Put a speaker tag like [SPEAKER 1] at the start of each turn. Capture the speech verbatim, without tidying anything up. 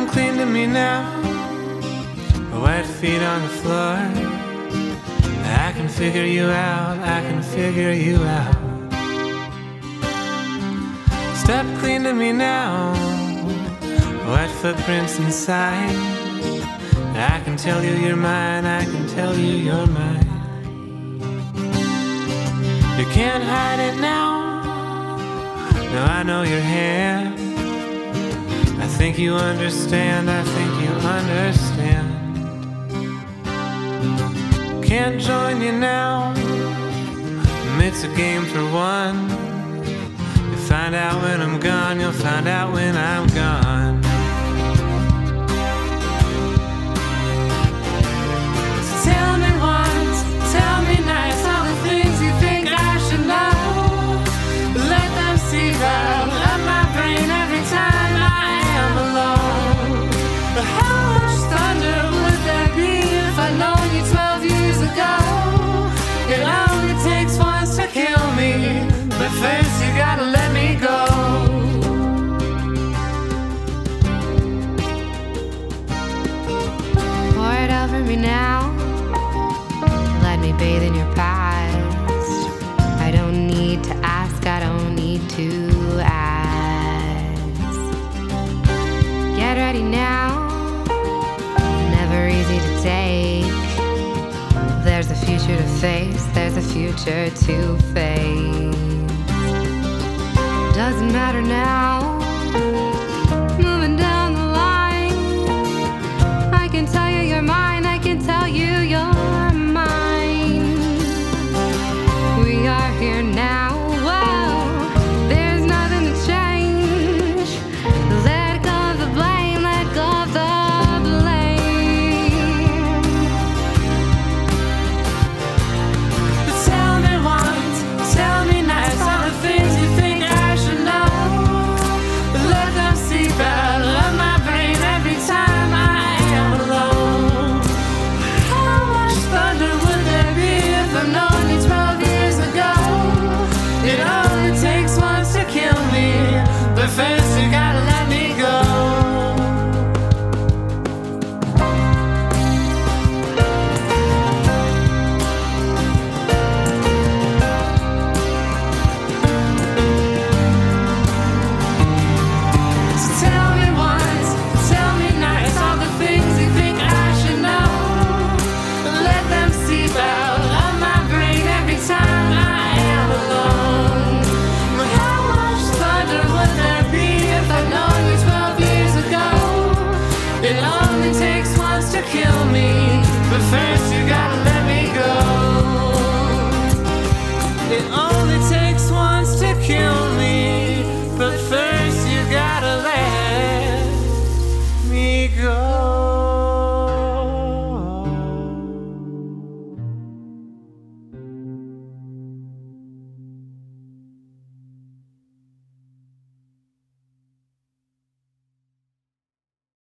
[SPEAKER 1] clean to me now, wet feet on the floor. I can figure you out, I can figure you out. Step clean to me now, wet footprints inside. I can tell you you're mine, I can tell you you're mine. You can't hide it now, now I know your hand. I think you understand, I think you understand. Can't join you now, it's a game for one. You'll find out when I'm gone, you'll find out when I'm gone. So tell me once, tell me nice, all the things you think I should know. Let them see that of my brain every time I am alone. But how much thunder would there be if I'd known you twelve years ago? It only takes once to kill me, but first you gotta let me go.
[SPEAKER 2] Pour it over me now, let me bathe in your past. I don't need to ask, I don't need to ask. Get ready now, never easy to take. There's a future to face, there's a future to face. Doesn't matter now,